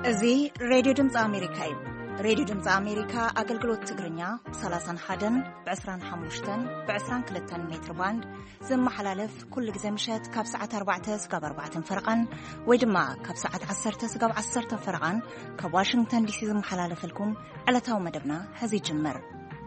እዚ ሬድዮ ድምፂ ኣሜሪካ እዩ። ሬድዮ ድምፂ ኣሜሪካ ኣገልግሎት ትግርኛ 31 ብ25 ብ22 ሜትር ባንድ ዝመሓላለፍ ኩሉ ግዜ ምሸት ካብ ሰዓት 4 እስካብ 4 ፈረቓን ወይ ድማ ካብ ሰዓት 10 እስካብ 10 ፈረቓን ካብ ዋሽንግተን ዲሲ ዝመሓላለፈልኩም ዕለታዊ መደብና ሕዚ ይጅመር።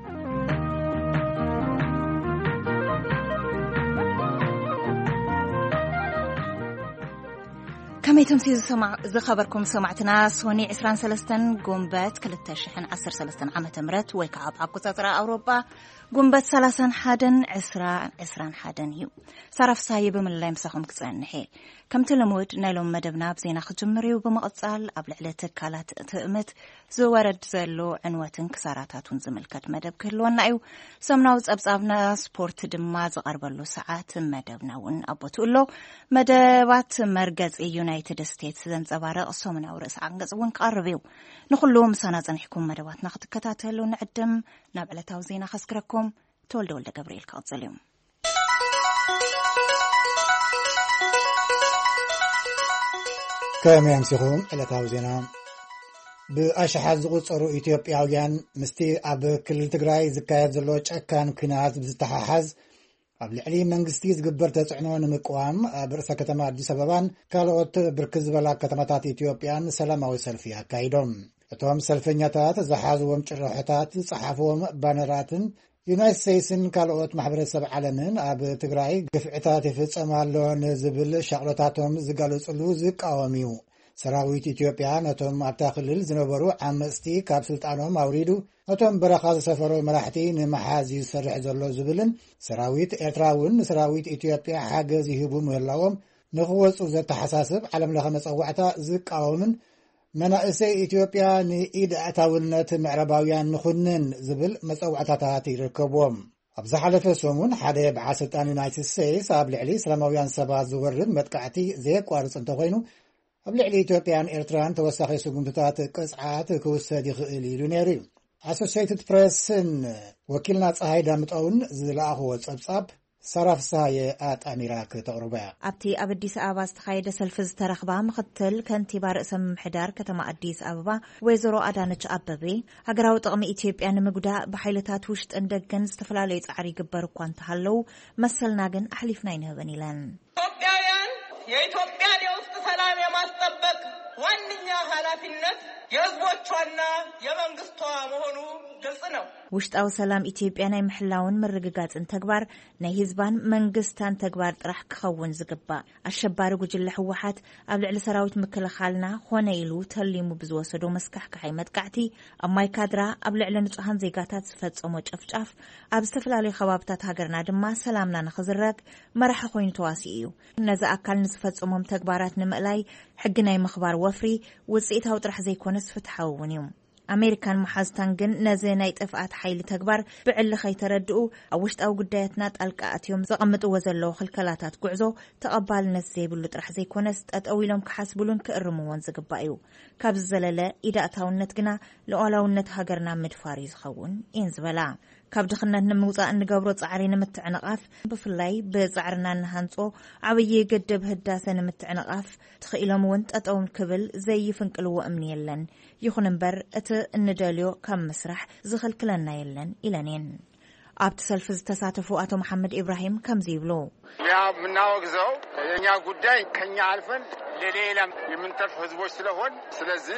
كميتم سيز زخبركم سمعتنا سوني 23 قنبات 2013 عام تمرت ويكعب عقوتاترا أوروبا قنبات 31 عسران حدن يو صرف سايب من اللي يمسخهم كتسنحي كم تلمود نايلوم مدبنا بزينا خجمري وبمقصال قبل علة كالات تأمت زوارد زلو عنواتن كساراتاتون زملكات مدب كلونا ايو سمناوز أبزابنا سبورت دماز غربلو ساعات مدبنا ون أبوتولو مدبات مرقز يونايتد ستيتس زنزبارة الصومنا ورأس عنقز ون قاربيو نخلو مسانا زنحكم مدبات ناخد كتاتلو نعدم نابعلة توزينا خسكركم تولدو لدى قبريل كاظليوم كما يمسخون إلى توزينا بأشحاز قصرو إثيوبياويان مستي أب كل تجراي زكاية زلوج أكان كناز بزتحاحز قبل علي منغستي زقبر تسعنون مقوام برئاسة كتما أديس أبابان كالوت بركز بلا كتماتات إثيوبيان سلاماوي سلفيا كايدوم اتوام سلفنياتات زحازوهم شرحتات صحافوهم بانراتن يونايتد ستيتسن كالوت محبرة سبع عالمين أب تجراي قفعتات فتصمالون زبل شغلتاتهم زقالوصلو زقاوميو سراويت إثيوبيا نتوم أبتاخلل زنبرو عمستي كاب سلطانهم أوريدو نتوم برخاز سفرو مراحتي نمحازي سرح زلو زبلن سراويت إرتراون سراويت إثيوبيا حاجز يهبو مهلاوم نخوص وزت حساسب علم لخمس أوعتا زقاومن منائسي إثيوبيا نإيد أتاولنت معرباويان نخنن زبل مسأوعتاتات يركبوهم أبزح حلفة سومون حدا يبعا سلطان يونايتد ستيتس أبل علي سلاماويان سبا زورد مدقعتي زيك وارس انتغينو أبل علي إثيوبيان إرتران توسخي سقمتات قصعات كوسد يخئل يلونيري أسوسيتد بريسن وكيلنا صهيدا متقون زلاخو وصبصاب صرف سايات أميراك تقربا أبتي أبديس أباس تخيد سلفز ترخبا مختل كنتيبار اسم محدار كتما أديس أبابا ويزرو أدانج أبابي هقراو طقم إثيوبيان مقدا بحيلتات وشت اندقن استفلاليت عري قبر كوان تحلو مسلناقن أحليفنا ينهبنيلان የኢትዮጵያን የውስጥ ሰላም የማስጠበቅ ዋንኛ ኃላፊነት የህዝቦቿና የመንግስቷ መሆኑ ግልጽ ነው። ውሽጣው ሰላም ኢትዮጵያና የምሕላውን መረጋጋጽን ተግባር ናይ ህዝባን መንግስታን ተግባር ጥራሕ ክኸውን ዝግባ አሸባሪ ጉጅለ ህወሓት ኣብ ልዕሊ ሰራዊት ምክልኻልና ኾነ ኢሉ ተሊሙ ብዝወሰዶ መስካሕ ካይ መጥቃዕቲ ኣብ ማይ ካድራ ኣብ ልዕሊ ንጹሃን ዜጋታት ዝፈጸሞ ጨፍጫፍ ኣብ ዝተፈላለዩ ከባቢታት ሃገርና ድማ ሰላምና ንኽዝረግ መራሒ ኮይኑ ተዋሲኡ እዩ። ነዚ ኣካል ንዝፈጸሞም ተግባራት ንምእላይ ሕጊ ናይ ምኽባር ወፍሪ ውጽኢታዊ ጥራሕ ዘይኮነስ ፍትሓዊ እውን እዩ። أمريكان محازتان جن نزيناي طفعات حيل تكبر بعل خيتردؤ أو وشتاو قدايتنا تلقاتيوم زقمت وزلو خلكلاتات قعزو تقبل نزي بلو طرح زي كونست أتقويلهم كحاسبولون كأرموان زقبايو كابز زلالة إذا أتاون نتقنا لأولاون نتهاجرنا مدفاريز خون إنزبلا كاب دخلنا نموزا أن قبرو تعرينا متعنقاف بفلاي بزعرنا نهانسو عوية قدب هداسة نمتعنقاف تخيلهم وانت أتقوم كبل زي فنكلو أمني اللن يخون نبر النداليو كم مسرح زخل كلنا يلن إلانين أبت سلفز تساتفو أتو محمد إبراهيم كم زيبلو يا مناوغزو يا قداي كنيا عارفن لليلة يمنتف هزبوش سلهون سلزي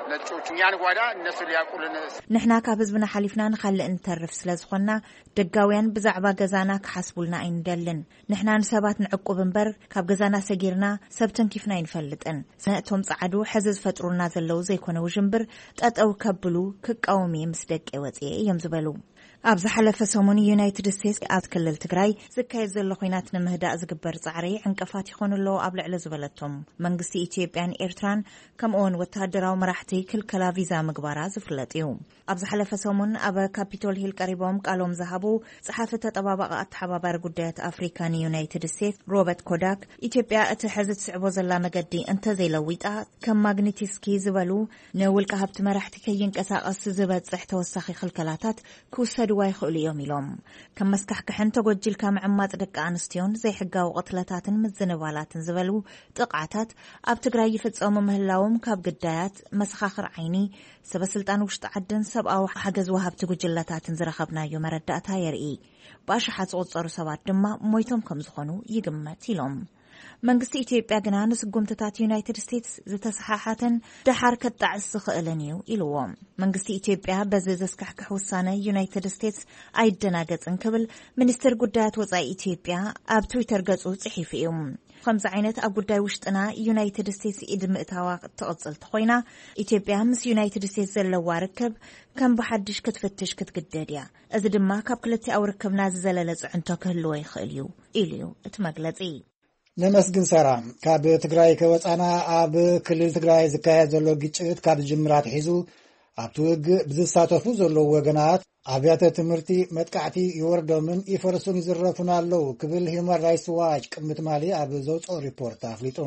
يعني قوادا الناس اللي يقولون نحنا كابزبنا حليفنا نخلي نترف سلازخونا دقاوين بزعبا قزانا كحسبولنا اين دلن نحنا نسابات نعقو بنبر كاب قزانا سجيرنا سبتن كيفنا ينفلتن سنأتهم صعدو حزز فترونا زلو زيكونا وجنبر تأتأو كبلو كقومي مسدق اواتي يمزبلو أبز حلف سوموني يونايتد ستيتس أتكلل تجراي زكاية زلو خينات نمهدا زقبر زعري عنكفات يخون اللو قبل على زبلتهم منقسي إثيوبيان إيرتران كم أون وتهدراو مراحتي كل كلا فيزا مقبارة زفلت يوم أبز حلف سومون أبا كابيتول هيل قريبهم قالهم ذهبوا صحافة طبابة أتحبابار قدات أفريكاني يونايتد ستيتس روبرت كوداك إثيوبيا أتحزت سعبو زلا مقدي أنت زي لويتا كم ماغنيتيسكي زبلو نول كهبت مراحتي كي ينكسا أس زبات صحت وساخي خلكلاتات كوسدو ክህልዋ ይኽእሉ እዮም ኢሎም ከም መስካሕክሕን ተጎጂልካ ምዕማጽ ደቂ ኣንስትዮን ዘይሕጋዊ ቅትለታትን ምዝንባላትን ዝበሉ ጥቕዓታት ኣብ ትግራይ ይፍጸሙ ምህላዎም ካብ ግዳያት መሰኻኽር ዓይኒ ሰበስልጣን ውሽጢ ዓድን ሰብኣዊ ሓገዝ ወሃብቲ ጉጅለታትን ዝረኸብናዮ መረዳእታ የርኢ ብኣሽሓት ዝቑጸሩ ሰባት ድማ ሞይቶም ከም ዝኾኑ ይግመት ኢሎም መንግስቲ ኢትዮጵያ ግና ንስጉምትታት ዩናይትድ ስቴትስ ዝተሰሓሓተን ድሓር ከጣዕስ ዝኽእልን እዩ ኢልዎም መንግስቲ ኢትዮጵያ በዚ ዘስካሕክሕ ውሳነ ዩናይትድ ስቴትስ ኣይደናገጽን ክብል ሚኒስትር ጉዳያት ወጻኢ ኢትዮጵያ ኣብ ትዊተር ገጹ ጽሒፉ እዩ ከምዚ ዓይነት ኣብ ጉዳይ ውሽጥና ዩናይትድ ስቴትስ ኢድ ምእታዋ ትቕጽል ተኾይና ኢትዮጵያ ምስ ዩናይትድ ስቴትስ ዘለዋ ርክብ ከም ብሓድሽ ክትፍትሽ ክትግደድ እያ እዚ ድማ ካብ ክልቲኣዊ ርክብና ዝዘለለ ጽዕንቶ ክህልዎ ይኽእል እዩ ኢሉ እቲ መግለጺ ነመስግን ሰራ ካብ ትግራይ ከወፃና ኣብ ክልል ትግራይ ዝካየድ ዘሎ ግጭት ካብ ጅምራት ሒዙ ኣብቲ ውግእ ብዝሳተፉ ዘለዉ ወገናት ኣብያተ ትምህርቲ መጥቃዕቲ ይወርዶምን ይፈርሱን ይዝረፉን ኣለዉ ክብል ሂውማን ራይትስ ዋች ቅምት ማሊ ኣብ ዘውፅኦ ሪፖርት ኣፍሊጡ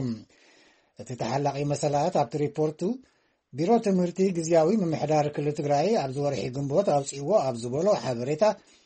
እቲ ተሓላቒ መሰላት ኣብቲ ሪፖርቱ ቢሮ ትምህርቲ ግዝያዊ ምምሕዳር ክልል ትግራይ ኣብ ዝወርሒ ግንቦት ኣውፂዎ ኣብ ዝበሎ ሓበሬታ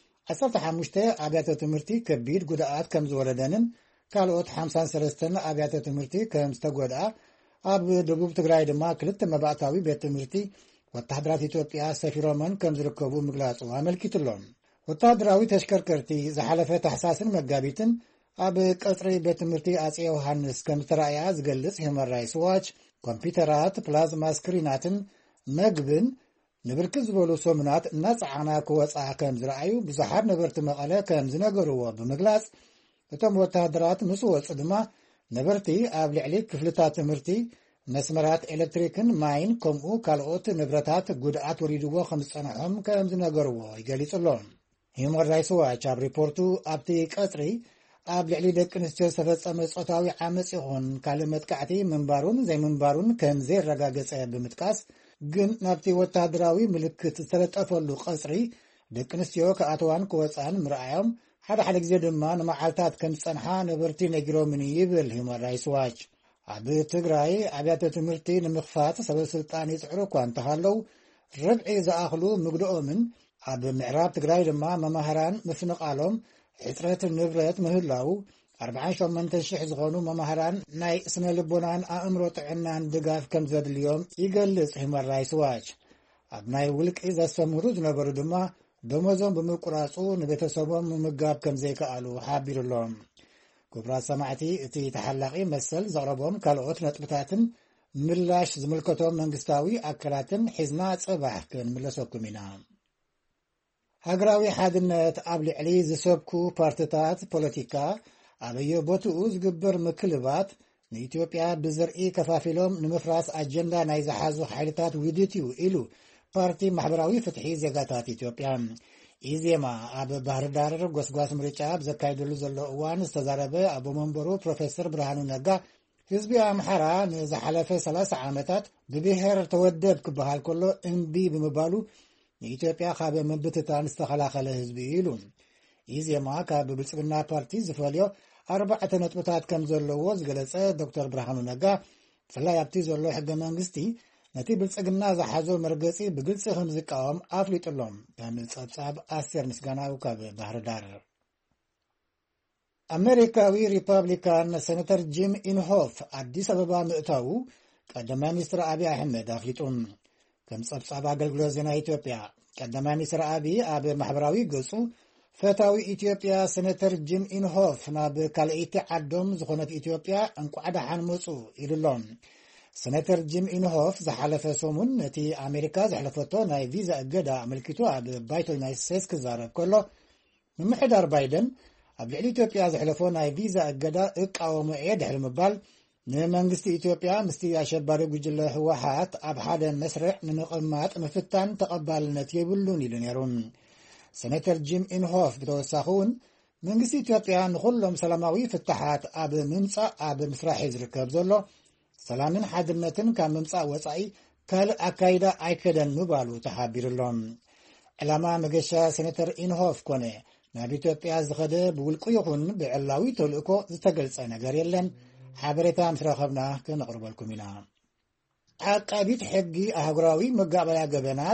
15 ኣብያተ ትምህርቲ ከቢድ ጉድኣት ከም ዝወለደንን ካልኦት 53 ኣብያተ ትምህርቲ ከም ዝተጎድኣ ኣብ ደቡብ ትግራይ ድማ 2 መባእታዊ ቤት ትምህርቲ ወታደራት ኢትዮጵያ ሰፊሮመን ከም ዝርከቡ ምግላጹ ኣመልኪቱሎም ወታደራዊ ተሽከርከርቲ ዝሓለፈ ታሕሳስን መጋቢትን ኣብ ቀጽሪ ቤት ትምህርቲ ኣፄ ዮሃንስ ከም ዝተረኣያ ዝገልጽ ሂውማን ራይትስ ዋች ኮምፒውተራት ፕላዝማ ስክሪናትን መግብን ንብርክት ዝበሉ ሰሙናት እናፀዓና ክወፃ ከም ዝረኣዩ ብዙሓት ነበርቲ መቐለ ከም ዝነገርዎ ብምግላጽ እቶም ወታደራት ምስ ወፁ ድማ ነበርቲ ኣብ ልዕሊ ክፍልታት ትምህርቲ መስመራት ኤሌክትሪክን ማይን ከምኡ ካልኦት ንብረታት ጉድኣት ወሪድዎ ከም ዝጸንሖም ከም ዝነገርዎ ይገሊጹሎም ሂውማን ራይትስ ዋች ኣብ ሪፖርቱ ኣብቲ ቀጽሪ ኣብ ልዕሊ ደቂ ኣንስትዮ ዝተፈጸመ ጾታዊ ዓመፅ ይኹን ካልእ መጥቃዕቲ ምንባሩን ዘይምንባሩን ከም ዘይረጋገጸ ብምጥቃስ ግን ናብቲ ወታደራዊ ምልክት ዝተለጠፈሉ ቀጽሪ ደቂ ኣንስትዮ ከኣትዋን ክወፃን ምርኣዮም ሓደ ግዜ ድማ ንመዓልታት ከም ጸንሓ ነበርቲ ነጊሮምን ይብል ሂውማን ራይትስ ዋች ኣብ ትግራይ ኣብያተ ትምህርቲ ንምኽፋት ሰበስልጣን ይጽዕሩ እኳ እንተሃለው ረብዒ ዝኣኽሉ ምግድኦምን ኣብ ምዕራብ ትግራይ ድማ መማህራን ምፍንቓሎም ሕፅረት ንብረት ምህላው 48,000 ዝኾኑ መማህራን ናይ ስነ ልቦናን ኣእምሮ ጥዕናን ድጋፍ ከም ዘድልዮም ይገልጽ ሂውማን ራይትስ ዋች ኣብ ናይ ውልቂ ዘሰምሩ ዝነበሩ ድማ ደሞዞም ብምቁራጹ ንቤተሰቦም ምምጋብ ከም ዘይከኣሉ ሓቢሩሎም ክቡራት ሰማዕቲ እቲ ተሓላቒ መሰል ዘቕረቦም ካልኦት ነጥብታትን ምላሽ ዝምልከቶም መንግስታዊ ኣካላትን ሒዝና ጽባሕ ክንምለሰኩም ኢና ሃገራዊ ሓድነት ኣብ ልዕሊ ዝሰብኩ ፓርቲታት ፖለቲካ ኣበየ ቦትኡ ዝግበር ምክልባት ንኢትዮጵያ ብዘርኢ ከፋፊሎም ንምፍራስ ኣጀንዳ ናይ ዝሓዙ ሓይልታት ውድት እዩ ኢሉ ፓርቲ ማሕበራዊ ፍትሒ ዜጋታት ኢትዮጵያ ኢዜማ ኣብ ባህር ዳር ጎስጓስ ምርጫ ብዘካይደሉ ዘሎ እዋን ዝተዛረበ ኣቦ መንበሩ ፕሮፌሰር ብርሃኑ ነጋ ህዝቢ ኣምሓራ ንዝሓለፈ 30 ዓመታት ብብሔር ተወደብ ክበሃል ከሎ እምቢ ብምባሉ ንኢትዮጵያ ካብ ምብትታን ዝተኸላኸለ ህዝቢ ኢሉ ኢዜማ ካብ ብልጽግና ፓርቲ ዝፈልዮ 4 ነጥብታት ከም ዘለዎ ዝገለጸ ዶክተር ብርሃኑ ነጋ ብፍላይ ኣብቲ ዘሎ ሕገ መንግስቲ ነቲ ብልጽግና ዝሓዞ መርገጺ ብግልፂ ከም ዝቃወም ኣፍሊጡሎም ከም ጸብጻብ ኣስቴር ምስጋናው ካብ ባህር ዳር ኣሜሪካዊ ሪፐብሊካን ሴነተር ጂም ኢንሆፍ ኣዲስ ኣበባ ምእታው ቀዳማይ ሚኒስትር ኣብይ ኣሕመድ ኣፍሊጡ ከም ጸብጻብ ኣገልግሎት ዜና ኢትዮጵያ ቀዳማይ ሚኒስትር ኣብይ ኣብ ማሕበራዊ ገጹ ፈታዊ ኢትዮጵያ ሴነተር ጂም ኢንሆፍ ናብ ካልእቲ ዓዶም ዝኾነት ኢትዮጵያ እንኳዕ ደሓን መጹ ኢሉሎም ሴነተር ጂም ኢንሆፍ ዝሓለፈ ሰሙን ነቲ ኣሜሪካ ዘሕለፈቶ ናይ ቪዛ እገዳ ኣመልኪቱ ኣብ ባይቶ ዩናይትድ ስቴትስ ክዛረብ ከሎ ምምሕዳር ባይደን ኣብ ልዕሊ ኢትዮጵያ ዘሕለፎ ናይ ቪዛ እገዳ እቃወሙ እየ ድሕሪ ምባል ንመንግስቲ ኢትዮጵያ ምስቲ ኣሸባሪ ጉጅለ ህወሓት ኣብ ሓደ መስርዕ ንምቕማጥ ምፍታን ተቐባልነት የብሉን ኢሉ ነይሩ ሴነተር ጂም ኢንሆፍ ብተወሳኺ እውን መንግስቲ ኢትዮጵያ ንኹሎም ሰላማዊ ፍትሓት ኣብ ምምጻእ ኣብ ምስራሕ ዝርከብ ዘሎ ሰላምን ሓድነትን ካብ ምምጻእ ወጻኢ ካልእ ኣካይዳ ኣይከደን ምባሉ ተሓቢሩሎም ዕላማ መገሻ ሴነተር ኢንሆፍ ኮነ ናብ ኢትዮጵያ ዝኸደ ብውልቁ ይኹን ብዕላዊ ተልእኮ ዝተገልጸ ነገር የለን ሓበሬታ ምስ ረኸብና ክነቕርበልኩም ኢና ዓቃቢት ሕጊ ኣህጉራዊ መጋበያ ገበናት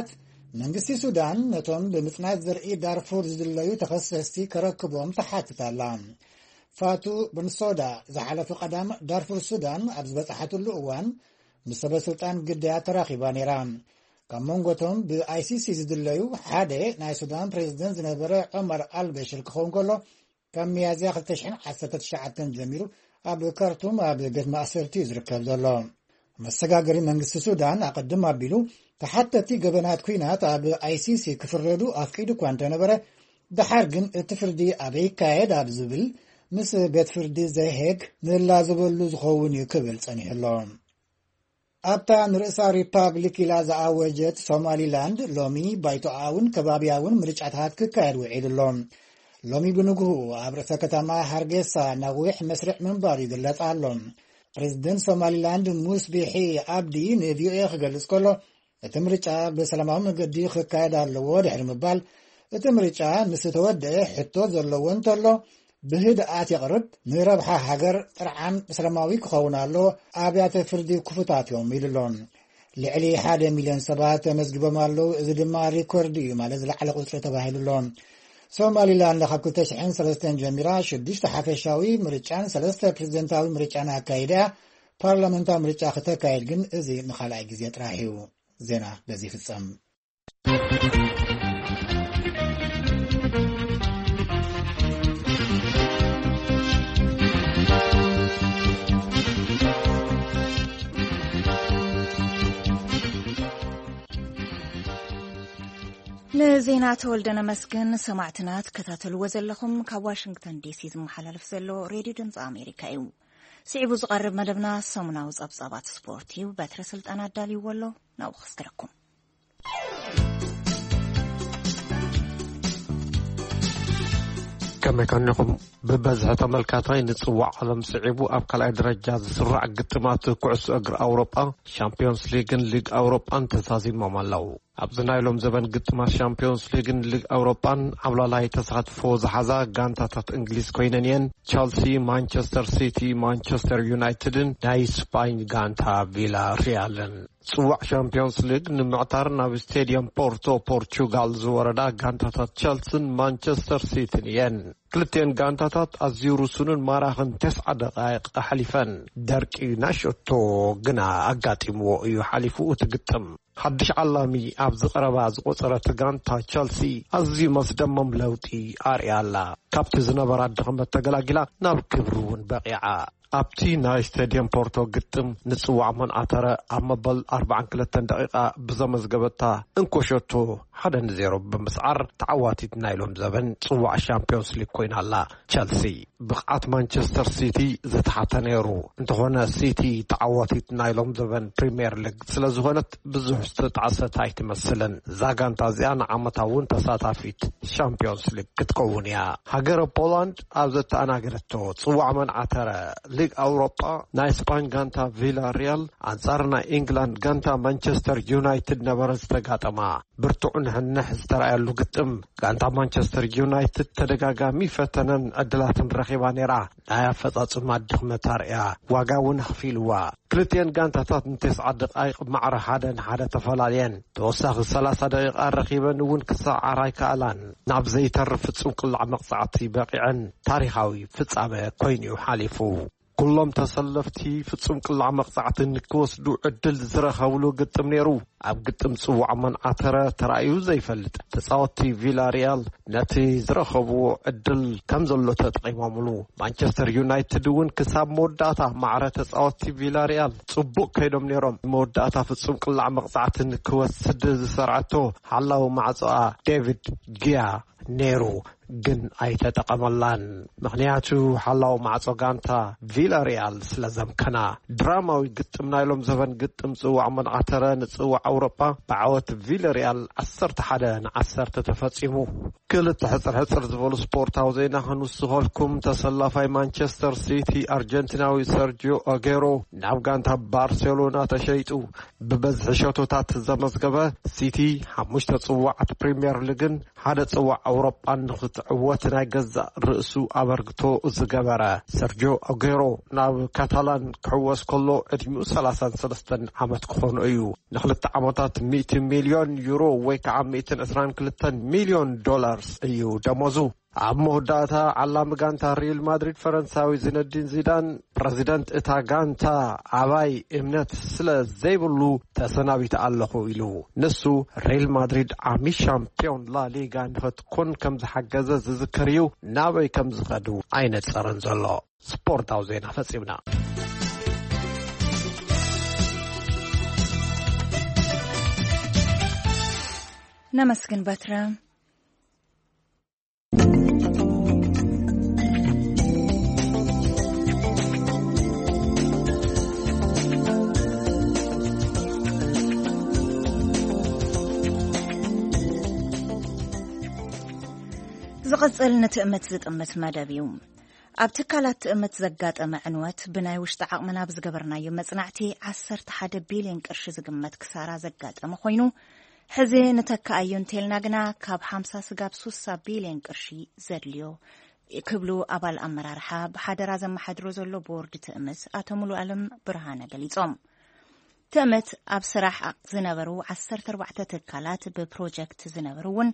መንግስቲ ሱዳን ነቶም ብምጽናት ዘርኢ ዳርፉር ዝድለዩ ተኸሰስቲ ከረክቦም ተሓትታላ ፋቱ ብንሶዳ ዝሓለፈ ቀዳም ዳርፉር ሱዳን ኣብ ዝበፅሓትሉ እዋን ምስ ሰበስልጣን ግዳያ ተራኺባ ነይራ ካብ መንጎቶም ብአይሲሲ ዝድለዩ ሓደ ናይ ሱዳን ፕሬዝደንት ዝነበረ ዑመር አልበሽር ክኸውን ከሎ ካብ ሚያዝያ 2019 ጀሚሩ ኣብ ካርቱም ኣብ ቤት ማእሰርቲ ዝርከብ ዘሎ መሰጋገሪ መንግስቲ ሱዳን ኣቀድም ኣቢሉ ተሓተቲ ገበናት ኩናት ኣብ አይሲሲ ክፍረዱ ኣፍቂዱ እኳ እንተነበረ ድሓር ግን እቲ ፍርዲ ኣበይ ይካየድ ኣብ ዝብል ምስ ቤት ፍርዲ ዘይሄግ ምህላ ዝበሉ ዝኸውን እዩ ክብል ጸኒሕሎ ኣብታ ንርእሳ ሪፓብሊክ ኢላ ዝኣወጀት ሶማሊላንድ ሎሚ ባይቶኣውን ከባቢያውን ምርጫታት ክካየድ ውዒድሎ ሎሚ ብንግሁ ኣብ ርእሰ ከተማ ሃርጌሳ ነዊሕ መስርዕ ምንባሩ ይግለጽ ኣሎ ፕሬዝደንት ሶማሊላንድ ሙስቢሒ ዓብዲ ንቪኦኤ ክገልጽ ከሎ እቲ ምርጫ ብሰላማዊ መንገዲ ክካየድ ኣለዎ ድሕሪ ምባል እቲ ምርጫ ምስ ተወድአ ሕቶ ዘለዎ እንተሎ ብህድኣት ይቕርብ ንረብሓ ሃገር ጥርዓን ሰላማዊ ክኸውን ኣሎ ኣብያተ ፍርዲ ክፉታት እዮም ኢሉሎም ልዕሊ 1 ሚልዮን ሰባት ተመዝጊቦም ኣለዉ እዚ ድማ ሪኮርድ እዩ ማለት ዝለዓለ ቁፅሪ ተባሂሉሎም ሶማሊላንድ ካብ 2003 ጀሚራ 6 ሓፈሻዊ ምርጫን 3 ፕሬዝደንታዊ ምርጫን ኣካይዳ ፓርላመንታዊ ምርጫ ከተካይድ ግን እዚ ንኻልኣይ ግዜ ጥራሕ እዩ ዜና በዚ ፍጸም ንዜና ተወልደነ መስገን ሰማዕትናት ከታተልዎ ዘለኹም ካብ ዋሽንግተን ዲሲ ዝመሓላለፍ ዘሎ ሬድዮ ድምፂ ኣሜሪካ እዩ ስዒቡ ዝቐርብ መደብና ሰሙናዊ ጸብጻባት ስፖርት እዩ በትረ ስልጣን ኣዳልይዎ ኣሎ ናብኡ ክስተረኩም كما كان لكم ببزح تملكاتي نتصوع على مسعبو أبقى الدرجة زسرع قدمات كعس أجر أوروبا شامبيونز ليج أوروبا انتسازي مملو أبزنا لهم زبن قدمات شامبيونز ليج أوروبا عملا لاي تسعد فوز حزا غانتات إنجليز كوينانيان تشيلسي مانشستر سيتي مانشستر يونايتدن ناي سباين غانتا فيلا ريالن صواع شامبيونز ليج نمعتار ناب ستاديوم بورتو بورتوغال زوردا غانتات تشيلسي مانشستر سيتي نيان كلتين غانتات أزيروسون ماراخن 9 دقائق حليفان دركي ناشوتو غنا أغاتيمو يحلفو تقتم حدش علامي أبز قربا زقصرة غانتا تشيلسي أزي مصدمم لوتي أريالا كابتن زنبراد دخمت تقلاقلا ناب كبرون بقيعا أبتي ناي ستاديوم بورتو قدم نصوع من أترى أمبل 4 دقيقة بزمز قبطا انكوشوتو حدا نزيرو بمسعر تعواتي نايلهم زبن صوع الشامبيونز ليج كوين هلا تشيلسي بقعت مانشستر سيتي زتحتا نيرو انتخونا سيتي تعواتي نايلهم زبن بريمير ليج سلازغونت بزوح ستعصة تايت مسلن زاقان تازيان عمتاون تساتافيت شامبيونز ليج كتكونيا هاجر بولاند أبزت أنا قرتو صوع من أترى ليج أوروبا نا إسبان غانتا فيلا ريال أنصارنا إنجلاند غانتا مانشستر يونايتد نبرز تقاتما برتعون هنح استرأيلو قدم غانتا مانشستر يونايتد تدقاقامي فتنن أدلاتن رخيبانيرا نايا فتاة مادخ متاريا واقاون خفيلوا كلتين غانتاتات 9 دقائق معرة حدا تفلالين توساخ 3 دقائق رخيبا نون كساع رايكا ألان ناب زي ترف تسوق العمقصعتي باقعا تاريخاوي فتسامة كوينيو حالفو كلهم تسلفتي فتسوم كل عمقصعت النكوس دو عدل زرخاولو قدم نيرو أب قدم صوع من عترة ترأيو زي فلت تصاوتي فيلا ريال نتي زرخبو عدل كمزلو تتقيماملو مانشستر يونايتد ون كساب موداتا معرة تصاوتي فيلا ريال صبوك كيدوم نيروم موداتا فتسوم كل عمقصعت النكوس سدز سرعتو حلاو معصوعة ديفيد جيا نيرو جن أيتا تقملان مغنياتو حلاو معصو غانتا فيلا ريال سلازم كنا دراما قدم نايلوم زفن قدم صوع من عترة نصوع أوروبا بعوات فيلا ريال 11 تفاصيمو كل حصر زفول سبورت هاوزينا هنوسغولكم تسلافاي مانشستر سيتي أرجنتيناوي سيرجيو أغيرو نافغانتا بارسلونا تشيتو ببزح شوتوتات زمزقبة سيتي حموش تصوعت بريمير ليجن ሓደ ጽዋዕ ኣውሮጳን ንኽትዕወት ናይ ገዛእ ርእሱ ኣበርግቶ ዝገበረ ሰርጂዮ ኣጉዌሮ ናብ ካታላን ክዕወስ ከሎ ዕድሚኡ 33 ዓመት ክኾኑ እዩ። ንኽልተ ዓመታት 100 ሚልዮን ዩሮ ወይ ከዓ 122 ሚልዮን ዶላርስ እዩ ደሞዙ። ኣብ መወዳእታ ዓላሚ ጋንታ ሪል ማድሪድ ፈረንሳዊ ዚነዲን ዚዳን ፕረዚደንት እታ ጋንታ ኣባይ እምነት ስለ ዘይብሉ ተሰናቢቱ ኣለኹ ኢሉ ንሱ ሪል ማድሪድ ዓሚ ሻምፒዮን ላሊጋ ንኽትኮን ከም ዝሓገዘ ዝዝክር እዩ። ናበይ ከም ዝኸዱ ኣይነፀረን ዘሎ። ስፖርታዊ ዜና ፈጺምና። ነመስግን በትረ ዝቕጽል ንትእምት ዝጥምት መደብ እዩ። ኣብ ትካላት ትእምት ዘጋጠመ ዕንወት ብናይ ውሽጢ ዓቕምና ብዝገበርናዮ መጽናዕቲ 11 ቢልዮን ቅርሺ ዝግመት ክሳራ ዘጋጠመ ኮይኑ ሕዚ ንተካኣዮ እንተልና ግና ካብ 50 ስጋብ 60 ቢልዮን ቅርሺ ዘድልዮ ክብሉ ኣባል ኣመራርሓ ብሓደራ ዘመሓድሮ ዘሎ ቦርድ ትእምት ኣቶ ሙሉ ዓለም ብርሃነ ገሊጾም። ትእምት ኣብ ስራሕ ዝነበሩ 14 ትካላት ብፕሮጀክት ዝነበሩ እውን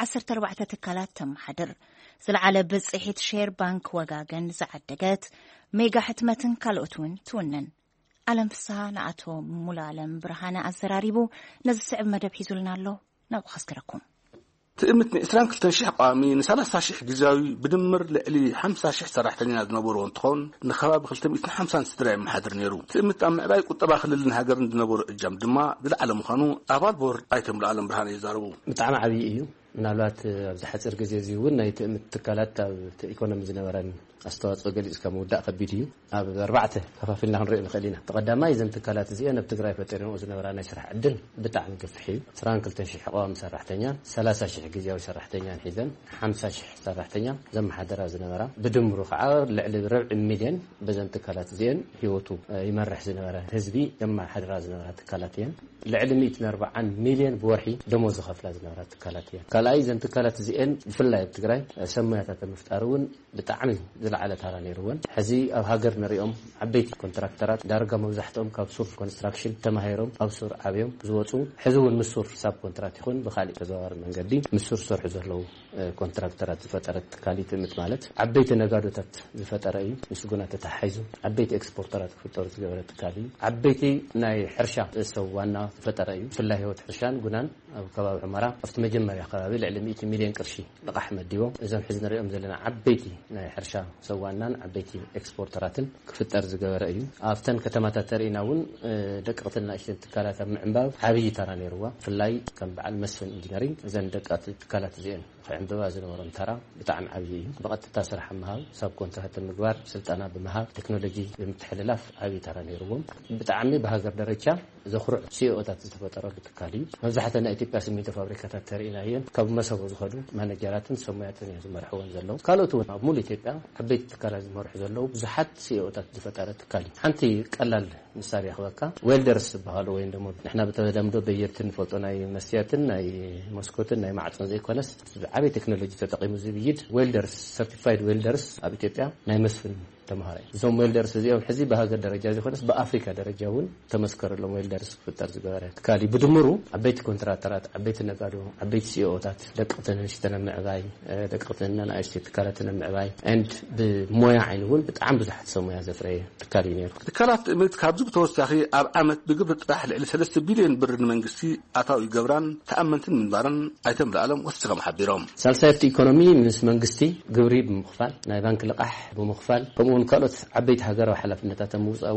14 ትካላት ተመሓድር ዝለዓለ ብጽሒት ሼር ባንክ ወጋገን ዝዓደገት ሜጋ ሕትመትን ካልኦት እውን ትውነን። ዓለም ፍስሓ ንኣቶ ሙሉ ዓለም ብርሃነ ኣዘራሪቡ ነዚ ስዕብ መደብ ሒዙልና ኣሎ። ናብ ኸስክረኩም ትእምት ን22,000 ቋሚ ን30,000 ጊዜያዊ ብድምር ልዕሊ 50,000 ሰራሕተኛ ዝነበሩ እንትኾን ንኸባቢ 250 ስድራ ይመሓድር ነይሩ። ትእምት ኣብ ምዕባይ ቁጠባ ክልልን ሃገርን ዝነበሩ እጃም ድማ ዝለዓለ ምዃኑ ኣባል ቦርድ ኣይተ ሙሉ ዓለም ብርሃነ ይዛረቡ። ብጣዕሚ ዓብዪ እዩ። ምናልባት ኣብዚ ሓፂር ግዜ እዚ እውን ናይ ትእምት ትካላት ኣብ ኢኮኖሚ ዝነበረን ኣስተዋፅኦ ገሊፅካ ምውዳእ ከቢድ እዩ። ኣብ 4 ከፋፊልና ክንሪኦ ንኽእል ኢና። ተቐዳማይ እዘን ትካላት እዚአን ኣብ ትግራይ ፈጠሪንኦ ዝነበራ ናይ ስራሕ ዕድል ብጣዕሚ ገፊሕ እዩ። 22,000 ቋሚ ሰራሕተኛ 30,000 ጊዜያዊ ሰራሕተኛን ሒዘን 50,000 ሰራሕተኛ ዘመሓደራ ዝነበራ ብድምሩ ከዓ ልዕሊ 4 ሚልዮን በዘን ትካላት እዚአን ሂወቱ ይመርሕ ዝነበረ ህዝቢ ዘመሓደራ ዝነበራ ትካላት እየን። ልዕሊ 140 ሚልዮን ብወርሒ ደሞዝ ዝኸፍላ ዝነበራ ትካላት እየን። ካልኣይ እዘን ትካላት እዚአን ብፍላይ ኣብ ትግራይ ሰሙያታት ምፍጣር እውን ብጣዕሚ ዝለዓለ ታራ ነይሩውን። ሕዚ ኣብ ሃገር ንሪኦም ዓበይቲ ኮንትራክተራት ዳርጋ መብዛሕትኦም ካብ ሱር ኮንስትራክሽን ተማሂሮም ኣብ ሱር ዓብዮም ዝወፁ ሕዚ እውን ምሱር ሳብ ኮንትራት ይኹን ብኻሊእ ተዘዋዋሪ መንገዲ ምሱር ዝሰርሑ ዘለው ኮንትራክተራት ዝፈጠረት ትካሊት ትእምት ማለት ዓበይቲ ነጋዶታት ዝፈጠረ እዩ። ምስ ጉና ተተሓሒዙ ዓበይቲ ኤክስፖርተራት ክፍጠሩ ዝገበረ ትካል እዩ። ዓበይቲ ናይ ሕርሻ ሰብ ዋና ዝፈጠረ እዩ። ብፍላይ ህይወት ሕርሻን ጉናን ኣብ ከባቢ ሑመራ ኣብቲ መጀመርያ ከባቢ ልዕሊ 100 ሚልዮን ቅርሺ ልቓሕ መዲቦም እዞም ሕዚ ንሪኦም ዘለና ዓበይቲ ናይ ሕርሻ ሰዋናን ዓበይቲ ኤክስፖርተራትን ክፍጠር ዝገበረ እዩ። ኣብተን ከተማታት ተሪእና እውን ደቀቕትን ንእሽተን ትካላት ኣብ ምዕንባብ ዓብዪ ተራ ነይሩዋ። ብፍላይ ከም በዓል መስፍን ኢንጂነሪንግ እዘን ደቀቕቲ ትካላት እዚአን ዕንበባ ዝነበሮም ተራ ብጣዕሚ ዓብዪ እዩ። ብቐጥታ ስራሕ ምሃብ ሳብ ኮንትራት ምግባር ስልጠና ብምሃብ ቴክኖሎጂ ብምትሕልላፍ ዓብዪ ተራ ነይሩዎም። ብጣዕሚ ብሃገር ደረጃ ዘኽሩዕ ሲኦታት ዝተፈጠረሉ ትካል እዩ። መብዛሕትአን ናይ ኢትዮጵያ ሲሚንቶ ፋብሪካታት ተሪእና እየን ካብ መሰቦ ዝኸዱ ማነጀራትን ሰሙያትን እዮም ዝመርሕዎን ዘለዉ። ካልኦት እውን ኣብ ሙሉእ ኢትዮጵያ ዓበይቲ ትካላት ዝመርሑ ዘለዉ ብዙሓት ሲኦታት ዝፈጠረ ትካል እዩ። ሓንቲ ቀላል ምሳሌ ክበካ ዌልደርስ ዝበሃሉ ወይ ደሞ ንሕና ብተለምዶ በየርትን ንፈልጦ ናይ መስትያትን ናይ መስኮትን ናይ ማዕፆን ዘይኮነስ ዓበይ ቴክኖሎጂ ተጠቂሙ ዝብይድ ዌልደርስ ሰርቲፋይድ ዌልደርስ ኣብ ኢትዮጵያ ናይ መስፍን ተማሃረ እዞም ዌልደርስ እዚኦም ሕዚ ብሃገር ደረጃ ዘይኮነስ ብኣፍሪካ ደረጃ እውን ተመስከረሎም ዌልደርስ ክፍጠር ዝገበረ ትካል ብድምሩ ዓበይቲ ኮንትራክተራት ዓበይቲ ነጋዶ ዓበይቲ ሲኦታት ደቀቕትን ንእሽተን ምዕባይ ደቀቕትን ንእሽተይ ትካላትን ምዕባይ ኤንድ ብሞያ ዓይን እውን ብጣዕሚ ብዙሓት ሰብ ሞያ ዘፍረየ ትካል እዩ ነይሩ። ትካላት ትእምት ካብዚ ብተወሳኺ ኣብ ዓመት ብግብሪ ጥራሕ ልዕሊ 3 ቢልዮን ብር ንመንግስቲ ኣታዊ ይገብራን ተኣመንትን ምንባርን ኣይተም ለዓለም ወሲኾም ሓቢሮም። ሳልሳይፍቲ ኢኮኖሚ ምስ መንግስቲ ግብሪ ብምኽፋል ናይ ባንክ ልቓሕ ብምኽፋል ከምኡ ካልኦት ዓበይቲ ሃገራዊ ሓላፍነታት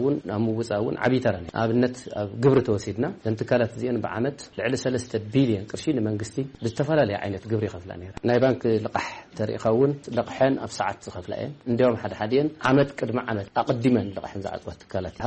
ምውፃውን ዓብዪ ተራ ነይሩ። ኣብነት ኣብ ግብሪ ተወሲድና ዘን ትካላት እዚአን ብዓመት ልዕሊ 3 ቢልዮን ቅርሺ ንመንግስቲ ብዝተፈላለየ ዓይነት ግብሪ ይኸፍላ ነይራ። ናይ ባንክ ልቓሕ ተሪእኻ እውን ልቕሐን ኣብ ሰዓት ዝኸፍላ እየን። እንዲያውም ሓደ ሓደን ዓመት ቅድሚ ዓመት ኣቐዲመን ልቕሐን ዝዓፅዋ ትካላት ሃገራዊ ሓላፍነት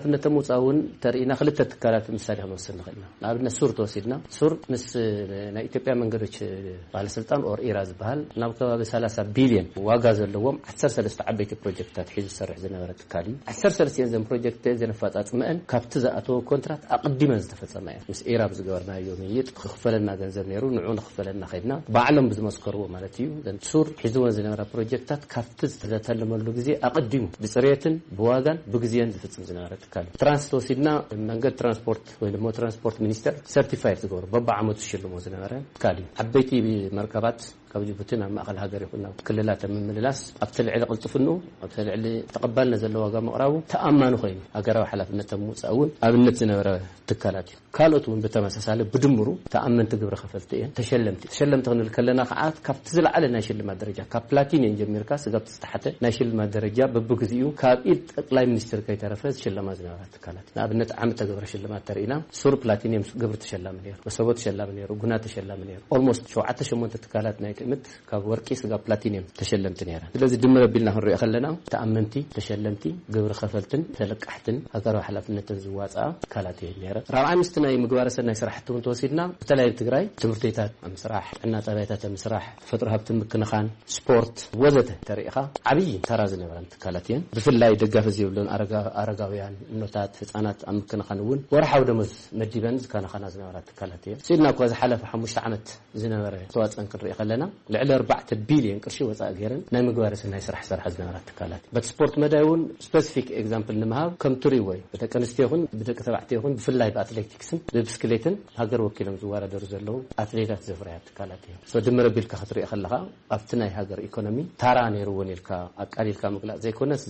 حلفنا تموصاون ترينا خلت تكالات مثال هنوصل نخلنا نابنا سور توسيدنا سور مس نا ኢትዮጵያ መንገዶች ባለስልጣን ኦር ኢራዝ ባህል ናብ ከባቢ 30 ቢሊዮን ዋጋ ዘለዎም 13 ዓበይቲ ፕሮጀክታት ሒዙ ሰርሕ ዝነበረ ትካሊ 13 የዘን ፕሮጀክት ዘነፋጻጽመን ካብቲ ዘኣቶ ኮንትራክት ኣቅዲመን ዝተፈጸመ እዩ ምስ ኢራብ ዝገበርናዮ ምይጥ ክኽፈለና ገንዘብ ነይሩ ንዑ ንኽፈለና ኸይድና ባዕሎም ብዝመስከርዎ ማለት እዩ ዘን ሱር ሒዙወን ዝነበረ ፕሮጀክታት ካብቲ ዝተተለመሉ ግዜ ኣቅዲሙ ብጽሬትን ብዋጋን ብግዜን ዝፍጽም ዝነበረ ትካሊ ትራንስፖርት ወሲድና መንገድ ትራንስፖርት ወይ ደሞ ትራንስፖርት ሚኒስተር ሰርቲፋይድ ዝገበሩ በበዓመቱ ሽልሞ ዝነበረ ትካሊ ዓበይቲ መርከባት ካብ ጅቡቲና ማእከል ሃገር ይኹና ክልላት ምምልላስ ኣብተልዕሊ ቅልጥፍኑ ኣብተልዕሊ ተቀባልነ ዘለዎ ዋጋ መቅራቡ ተኣማኑ ኮይኑ ሃገራዊ ሓላፍነት ተምውጻውን ኣብነት ዝነበረ ትካላት እዩ ካልኦቱን በተመሳሳለ ብድምሩ ተኣመንቲ ግብረ ከፈልቲ እየን ተሸለምቲ ክንብል ከለና ከዓት ካብቲ ዝለዓለ ናይ ሽልማት ደረጃ ካብ ፕላቲኒየም ጀሚርካ ስጋብ ተስተሓተ ናይ ሽልማት ደረጃ በብግዚኡ ካብ ኢድ ጠቅላይ ሚኒስትር ከይተረፈ ሽልማት ዝነበረ ትካላት ንኣብነት ዓመተ ግብረ ሽልማት ተሪኢና ሱር ፕላቲኒየም ግብረ ተሸላሚ ነይሩ መሰቦ ተሸላሚ ነይሩ ጉና ተሸላሚ ነይሩ ኦልሞስት 7-8 ትካላት ናይ ቅምት ካብ ወርቂ ስጋ ፕላቲኒየም ተሸለምቲ ነይራ ስለዚህ ድምረ ቢልና ክንሪኦ ከለና ተኣመንቲ ተሸለምቲ ግብረ ከፈልትን ተለቃሕትን ሃገራዊ ሓላፍነትን ዝዋጻ ትካላት እየን ነይራ ራብዓይ ምስቲ ናይ ምግባረ ሰናይ ስራሕትን ተወሲድና በተለይ ትግራይ ትምህርት ቤታት ምስራሕ ዕና ጣብያታት ምስራሕ ተፈጥሮ ሃብቲ ምክንኻን ስፖርት ወዘተ ተሪኢኻ ዓብይ ተራ ዝነበረ ትካላት እየን ብፍላይ ደጋፊ ዝብሉን ኣረጋውያን ኖታት ህፃናት ኣብ ምክንኻን እውን ወርሓዊ ደመወዝ መዲበን ዝከናኸና ዝነበራ ትካላት እየን ሲልና እኳ ዝሓለፈ 5 ዓመት ዝነበረ ተዋፅአን ክንሪኢ ከለና ልዕሊ 4 ቢልዮን ቅርሺ ወጻእ ገይረን ናይ ምግባረ ሰናይ ስራሕ ስራሕ ዝነበራ ትካላት በስፖርት መዳይውን ስፔሲፊክ ኤግዛምፕል ንምሃብ ከም ቱሪ ወይ በደቂ ኣንስትዮ ይኹን በደቂ ተባዕትዮ ይኹን ብፍላይ በአትሌቲክስን ብብስክሌትን ሃገር ወኪሎም ዝዋዳደሩ ዘለው አትሌታት ዘፍርያ ትካላት እዮም ሶ ድምረ ቢልካ ክትሪኢ ከለኻ ኣብቲ ናይ ሃገር ኢኮኖሚ ታራ ነይሩውን ኢልካ ኣቃሊልካ ምግላጽ ዘይኮነስ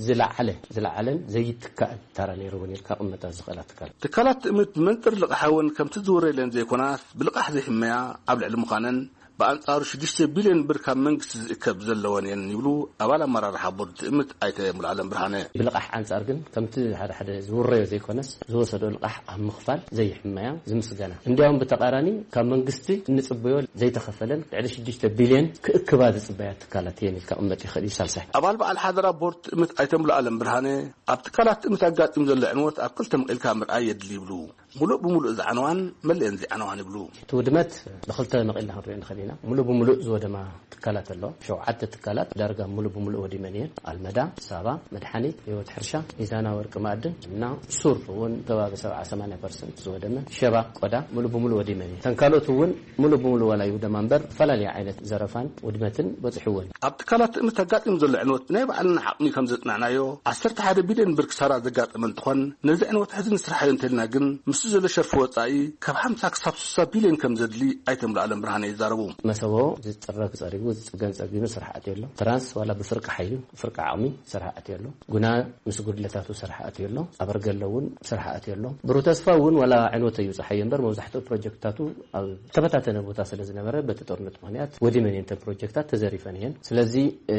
ዝለዓለን ዘይትካእ ታራ ነይሩውን ኢልካ ቅመጣ ዝኽእላት ትካላት እምት መንጥር ልቕሓውን ከምቲ ዝውረለን ዘይኮናስ ብልቕሕ ዘይሕመያ ኣብ ልዕሊ ምዃነን በአንጻሩ 6 ቢሊዮን ብር ካብ መንግስቲ ዝእከብ ዘለወን ይብሉ ኣባል ኣመራርሓ ቦርድ እምት ኣይተ ሙሉዓለም ብርሃነ ብልቕሕ አንጻር ግን ከምቲ ሓደ ዝውረዮ ዘይኮነስ ዝወሰዶ ልቕሕ ኣብ ምኽፋል ዘይሕመያ ዝምስጋና እንዲያውም በተቃራኒ ካብ መንግስቲ ንጽበዮ ዘይተኸፈለን ልዕሊ 6 ቢሊዮን ክእክባ ዝጽበያ ትካላት እየን ኢልካ ቅመጥ ይኽእል እዩ ሳልሳይ ኣባል በዓል ሓደራ ቦርድ እምት ኣይተ ሙሉዓለም ብርሃነ ኣብ ትካላት እምት ኣጋጢም ዘሎ ዕንወት ኣብ ክልተ መቂልካ ምርኣይ የድሊ ይብሉ ሙሉእ ብሙሉእ ዝዓነዋን መልአን ዝዓነዋን ይብሉ ትውድመት ብክልተ መቂልና ክንሪኦ ንኽእልና ሙሉእ ብሙሉእ ዝወደማ ትካላት ኣሎ 7 ትካላት ዳርጋ ሙሉእ ብሙሉእ ወዲመን እየን ኣልመዳ ሳባ መድሓኒት ህይወት ሕርሻ ሚዛና ወርቂ ማዕድን እና ሱር እውን ከባቢ 70-80% ዝወደመ ሸባ ቆዳ ሙሉእ ብሙሉእ ወዲመን እየን ተንካሎት እውን ሙሉእ ብሙሉእ ወላ ይወደማ እምበርፈላለየ ዓይነት ዘረፋን ውድመትን በፅሕውን ኣብ ትካላት እምት ኣጋጢም ዘሎ ዕንወት ናይ ባዕልና ዓቕሚ ከም ዘጥናዕናዮ 11 ቢልዮን ብር ክሳራ ዘጋጥም እንትኾን ነዚ ዕንወት ሕዚ ንስራሕ እንተልና ግን ምስ ዘሎ ሸርፍ ወጻኢ ካብ 50-60 ቢልዮን ከም ዘድሊ ኣይተምሉ ዓለም ብርሃነ ይዛረቡ መሰቦ ዝጥረግ ጸሪቡ ዝጽገን ጸጊኑ ስራሕት የሎ ትራንስ ዋላ ብፍርቅ ሓይሉ ፍርቅ ዓቕሚ ስራሕት የሎ ጉና ምስ ጉድለታቱ ስራሕት የሎ አበርገለውን ስራሕት የሎ ብሩ ተስፋውን ዋላ ዕንወት እዩ ፀሐይ እምበር መብዛሕትኡ ፕሮጀክታቱ ኣብ ተበታተነ ቦታ ስለ ዝነበረ በተጦርነት ምክንያት ወዲመን እንተ ፕሮጀክታት ተዘሪፈን እየን ስለዚ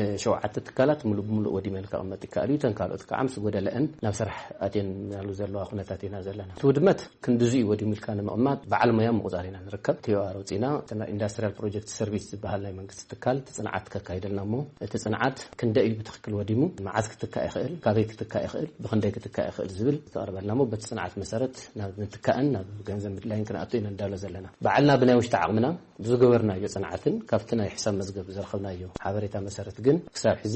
7 ትካላት ሙሉእ ብሙሉእ ወዲመን ከቕመጥ ይከኣል እዩ ተንካልኦት ከዓ ምስ ጎደለአን ናብ ስራሕ ኣትየን ያሉ ዘለዋ ኩነታት ኢና ዘለና ትውድመት ክንድዙ ወዲምልካ ንምቕማጥ በዓል ሞያ ምቁፃሪና ንርከብ ቲዋር ወፂና ኢንዳስትሪያል ፕሮጀክት ሰርቪስ ዝበሃል ናይ መንግስቲ ትካል ተጽናዓት ከካይደልና ሞ እቲ ጽናዓት ክንደይ እዩ ብትክክል ወዲሙ መዓዝ ክትካእ ይኽእል ካበይ ክትካእ ይኽእል ብክንደይ ክትካእ ይኽእል ዝብል ተቐርበልና ሞ በቲ ጽናዓት መሰረት ናብ ንትካእን ናብ ገንዘብ ምድላይን ክንኣቱ ኢና እንዳሎ ዘለና በዓልና ብናይ ውሽጢ ዓቕምና ዝገበርናዮ ጽናዓትን ካብቲ ናይ ሕሳብ መዝገብ ዝረኸብናዮ ሓበሬታ መሰረት ግን ክሳብ ሕዚ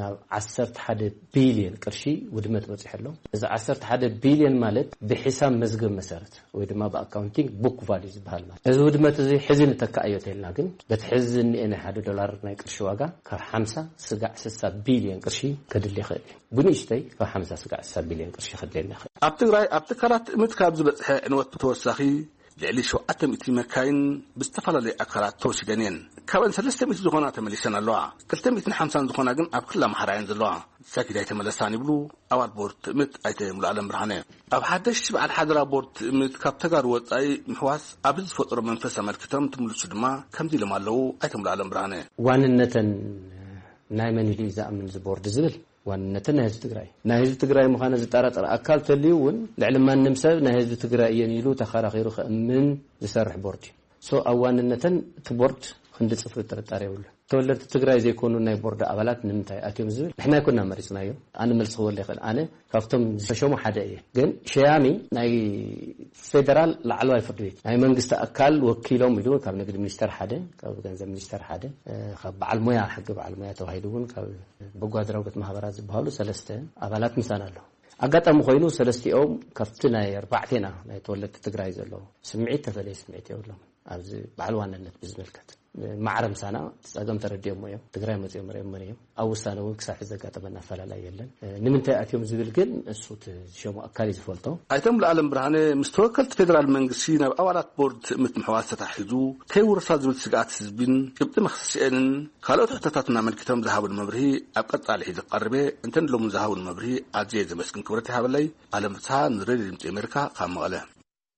11 ቢልዮን ቅርሺ ውድመት በፂሑ ኣሎ እዚ 11 ቢልዮን ማለት ብሕሳብ መዝገብ መሰረት ወይ ድማ በአካውንቲንግ ቡክ ቫልዩ ዝበሃል ማለት እዚ ውድመት እዚ ሕዚ ንተካእዮ ተልና ግን በትሕዚ ንኤና $1 ናይ ቅርሺ ዋጋ ካብ 50-60 ቢልዮን ቅርሺ ከድሊ ይኽእል ብንእሽተይ ካብ 50-60 ቢልዮን ቅርሺ ከድለና ይኽእል ኣብ ትግራይ ኣብ ትካላት እምት ካብ ዝበፅሐ ዕንወት ተወሳኺ ልዕሊ 700 መካይን ብዝተፈላለዩ ኣካላት ተወሲደን እየን ካብአን 300 ዝኾና ተመሊሰን ኣለዋ 250 ዝኾና ግን ኣብ ክልል ኣምሓራየን ዘለዋ ሳኪዳይ ተመለሳን ይብሉ ኣባል ቦርድ እምት ኣይተ ሙሉዓለም ብርሃነ ኣብ ሓደሽ በዓል ሓደራ ቦርድ እምት ካብ ተጋሩ ወጻኢ ምሕዋስ ኣብ ዝፈጥሮ መንፈስ ኣመልክቶም ትምልሱ ድማ ከምዚ ኢሎም ኣለዉ ኣይተ ሙሉዓለም ብርሃነ ዋንነተን ናይ መን ኢሉ ዝኣምን ዝቦርድ ዝብል ዋንነተን ናይ ህዝቢ ትግራይ ናይ ህዝቢ ትግራይ ምዃነ ዝጠራጠር ኣካል ተልዩውን ልዕሊ ማንም ሰብ ናይ ህዝቢ ትግራይ እየን ኢሉ ተኸራኺሩ ከእምን ዝሰርሕ ቦርድ ሶ ኣብ ዋንነተን እቲ ቦርድ ክንዲ ጽፍሪ ጥርጣሬ የብሉ تولد تግራይ ዘይኮኑ ናይ ቦርድ ኣባላት ንምንታይ ኣትዮም ዝብል ንሕና ይኮንና መሪፅናዮ ኣነ መልስ ክወል ይኽእል ኣነ ካብቶም ዝተሾሙ ሓደ እየ ግን ሸያሚ ናይ ፌደራል ላዕለዋይ ፍርድ ቤት ናይ መንግስቲ ኣካል ወኪሎም ኢሉ ካብ ንግዲ ሚኒስተር ሓደ ካብ ገንዘብ ሚኒስተር ሓደ ካብ በዓል ሞያ ሕጊ በዓል ሞያ ተባሂሉ እውን ካብ በጎ ኣድራጎት ማህበራት ዝበሃሉ ሰለስተ ኣባላት ምሳና ኣሎ ኣጋጣሚ ኮይኑ ሰለስቲኦም ካብቲ ናይ ኣርባዕቴና ናይ ተወለድቲ ትግራይ ዘሎ ስምዒት ተፈለየ ስምዒት የብሎም ኣብዚ በዓል ዋናነት ብዝመልከት معرم سنة أقام ترديهم وياه تقرأ مزيم مريم مريم أو سنة وكسر حزقة طبعا فلا لا يلن نمنت أتيهم زبالجن الصوت شو أكاري زفولته أيتم العالم برهانة مستوكلت فيدرال منجسينا أولاد بورد مثل محواسة تحيزو كيور صاد بالسجات سبين جبت مخصصين خلوا تحتاتنا من كتاب ذهاب المبرهي أبقى على حيز القربة أنتن لهم ذهاب المبرهي عزيز مسكن كورتها بالله على مسها نريد أمريكا قام عليه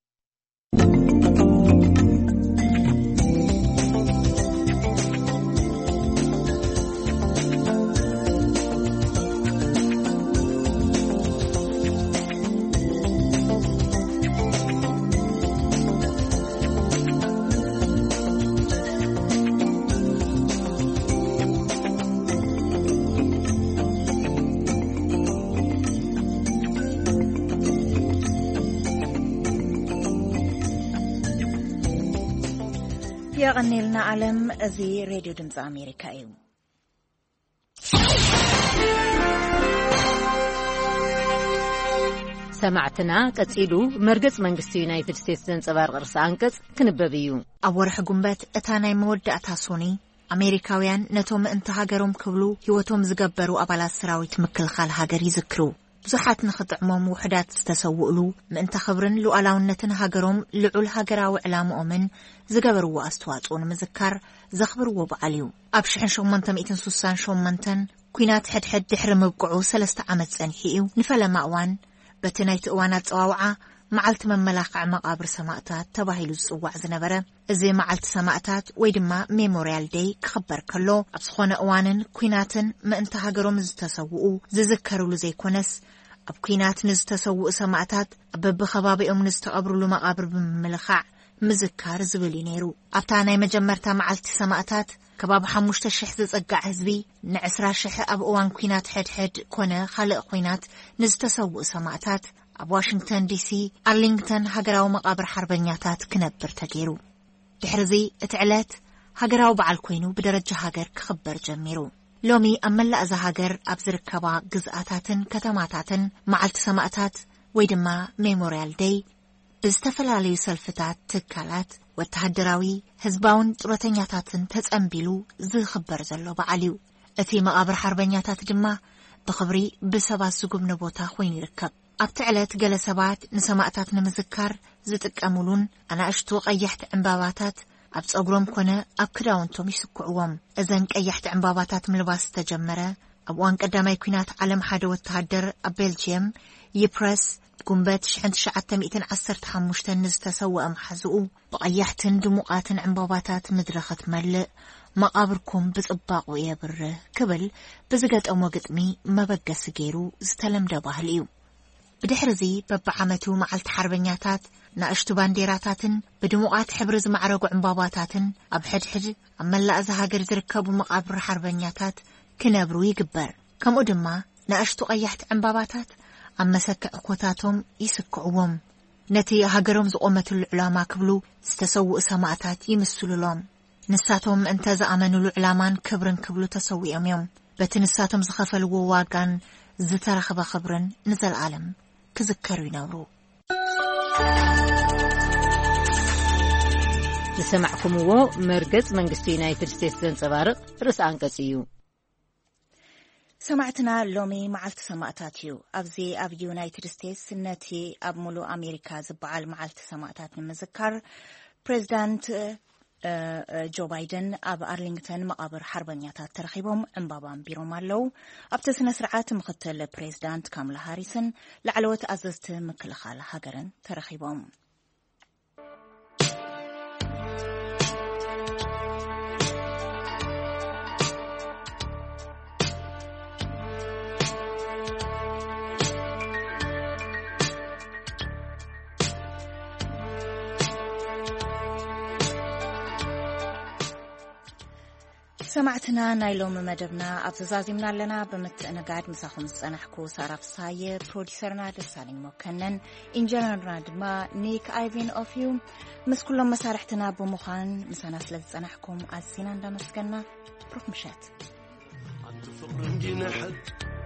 يغنيلنا علم زي راديو دمز أمريكا إيو سمعتنا كتسيلو مرقص منقستي يونايتد ستيتس زنصبار قرص أنقص كنببيو أورح قنبات أتاناي مودة أتاسوني أمريكاويان نتوم انت هاجرهم كبلو هيوتهم زقبروا أبالات سراويت مكل خال هاجر يذكروا بزحات نخطعمهم وحدات استسوؤلو من تخبرن لو ألاونتن هاجرهم لعول هاجراو إعلام أمن زقبروا أستواتون مذكر زخبروا بعليو أبشحن شومنتم إتن سوسان شومنتن كوينات حد دحر مبقعو 3 عامات سنحيو نفلا مأوان بتنايت أوانات أواوعة معلت من ملاقع مقابر سماعتات تباهيلو الصواع زنبرة زي معلت سماعتات ويدما ميموريال داي كخبر كله أبسخون أوانن كويناتن ما انت هاجرو مزتسوؤو زذكروا لزي كونس أب كوينات نزتسوؤ سماعتات أب بخبابي أم نزتقبروا لمقابر بملخع مذكر زبلي نيرو أبتاناي مجمرتا معلت سماعتات كباب حموش تشح زقع حزبي نعسرا شح أب أوان كوينات حد كونه خالق كوينات نزتسوؤ سماعتات أب واشنطن دي سي أرلينغتون هاجراو مقابر حربنياتات كنبر تغيرو دحرزي اتعلات هاجراو بعل كوينو بدرجة هاجر كخبر جميرو لومي أملا أزا هاجر أبزركبا جزءاتاتن كتماتاتن معلت سماعتات ويدما ميموريال داي بزتفلاليو سلفتات تكالات والتهدراوي هزباون طرتنياتاتن تزأنبيلو زي خبر زلو بعليو اتي مقابر حربنياتات دما بخبري بسبا سقوم نبوتا خوين يركب أبتعلت جلسات نسمعتات نمذكر زتك أمولون أنا أشتو قيحت عمباباتات أبتصقرهم كنا أبكراونتم يسكعوهم إذن قيحت عمباباتات ملباس تجمرة أبوان قدام يكونات علم حدا والتهدر أبيلجيم يبرس قنبات شحنت شعتم إتن 15 نزتسوى أمحزقو بقيحتن دموقاتن عمباباتات مدرخة ملء مقابركم بتطباق ويابر كبل بزقات أموقتمي ما بقى سجيرو زتلم دباهليو بدحرزي ببعمتو معلت حربنياتات ناشتو بانديراتاتن بدموقات حبرز معرقو عمباباتاتن أبحد أملا أزا هاجر زركبو مقابر حربنياتات كنابرو يقبر كم أدما ناشتو قيحت عمباباتات أما سكع أخوتاتهم يسكعوهم نتي هاجرهم زقومتو العلامة كبلو استسووا سماعتات يمسلو لهم نساتهم انتزا أمنوا العلامان كبرن كبلو تسوي يوم بتنساتهم زخفلو واقان زترخب خبرن نزل عالم كذكروا ينورو لسمعكم هو مرقز منقستي يونايتد ستيتس زنصبارق رس أنقصيو سمعتنا لومي معلت سماعتاتيو أبزي أب يونايتد ستيتس نتي أب ملو أمريكا زبعال معلت سماعتات المذكر بريزيدنت جو بايدن أب أرلينغتون مقابر حربنياتات ترخيبهم عمبابان بيروم اللو أبتسنا سرعات مختل بريزيدنت كاملا هاريسن لعلوة أززت مكل خال هاجرن ترخيبهم سمعتنا نايلوم مدبنا أبزازيمنا لنا بمتنقاد مساخم سنحكو سارف ساير بروديسرنا دسالين مكنن إنجنرنا دما نيك آيفين أوفيو مسكولهم مسارحتنا بمخان مسانا سلد سنحكم أزينا دمسكنا بروف مشات